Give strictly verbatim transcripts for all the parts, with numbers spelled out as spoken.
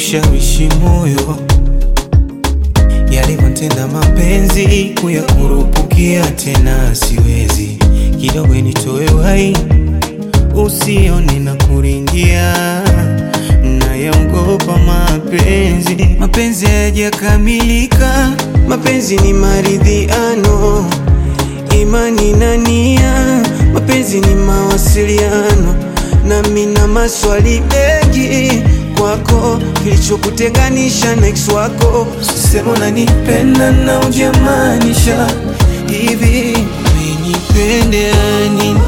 ushawishi moyo, yalivyotenda mapenzi kuyakurupukia tena siwezi. Kidogo nitoe wai usione na kuringia, nayaogopa mapenzi. Mapenzi hayajakamilika, mapenzi ni maridhiano, imani na nia. Mapenzi ni mawasiliano, na mina maswali mengi kwako, kilichokutenganisha na ex wako. Sema unanipenda na hujamaanisha hivi, umenipenda nini?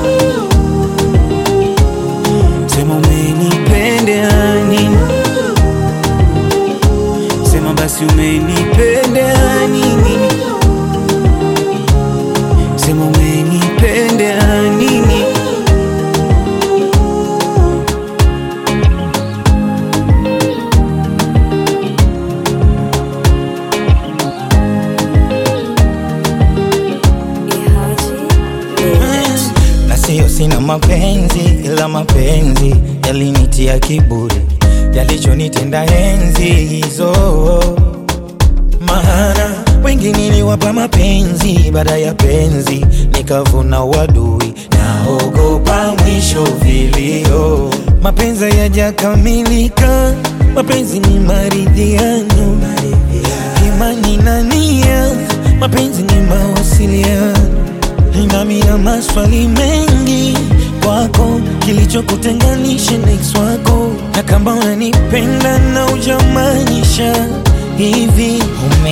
Sema umenipenda nini? Sema basi umenipenda nini? Sema umenipenda nini? Na siyo sina mapenzi, ila mapenzi yalinitia kiburi, yalichonitenda enzi hizo. Maana wengi niliwapa mapenzi, baada ya penzi nikavuna wadui, naogopa mwisho vilio. Mapenzi hayajakamilika, mapenzi ni maridhiano, imani na nia. Mapenzi ni mawasiliano, na mina maswali mengi kwako, kilichokutenganisha na ex wako. Na kama unanipenda na hujamaanisha hivi, ume